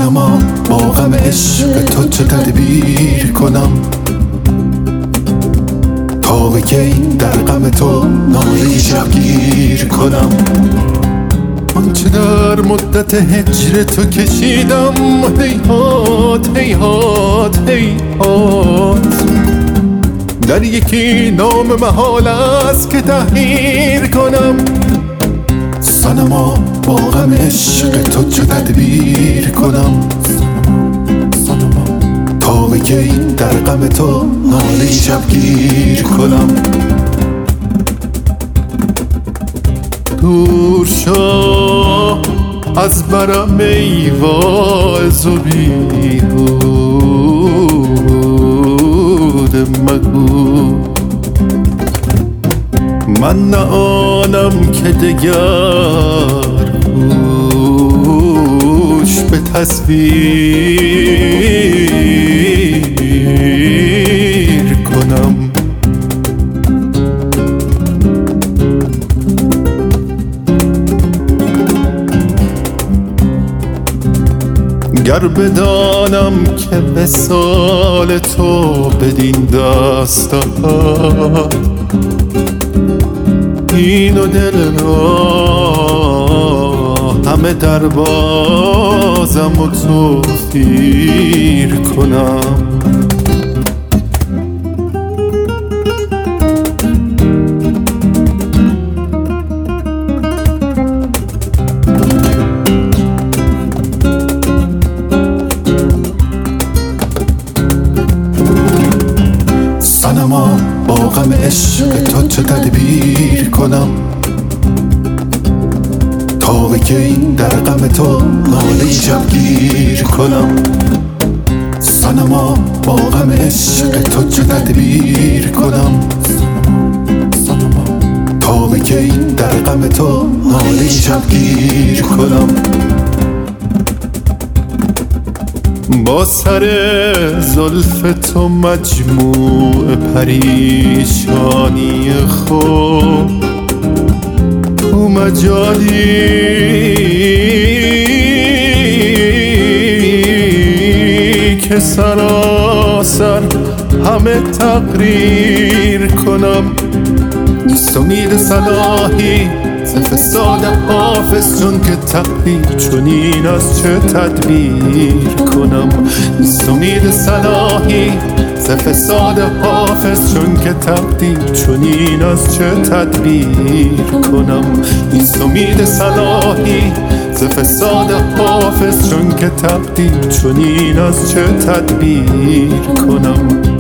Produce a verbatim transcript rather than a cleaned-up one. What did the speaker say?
صنما با غم عشق تو چه تدبیر کنم، تا به کی در غم تو ناله شبگیر کنم. آنچه در مدت هجر تو کشیدم هیهات هیهات هیهات، در یکی نام محال است که تحقیر کنم. صنما با غم عشق تو چه تدبیر کنم، تا به کی در غم تو ناله شبگیر کنم. دور شو از برم ای واعظ و بیهوده مگو، من نه آنم که دگر گوش به تصویر کنم. گر بدانم که وصال تو بدین دست دهد، این و دل را همه در بازم و توفیر کنم. صنما با غم عشق تو چه تدبیر کنم، تا به کی در غم تو ناله شبگیر کنم. صنما با غم عشق تو چه تدبیر کنم، تا به کی در غم تو ناله شبگیر کنم. با سر زلف تو مجموع پریشانی خود تو مجالی که سراسر همه تقریر کنم. نیست امید صلاحی ز فساد حافظ، چون که تقدیر چنین از چه تدبیر کنم. نیست امید صلاحی ز فساد حافظ، چون که تقدیر چنین از چه تدبیر کنم. نیست امید صلاحی ز فساد حافظ، چون که تقدیر چنین از چه تدبیر کنم.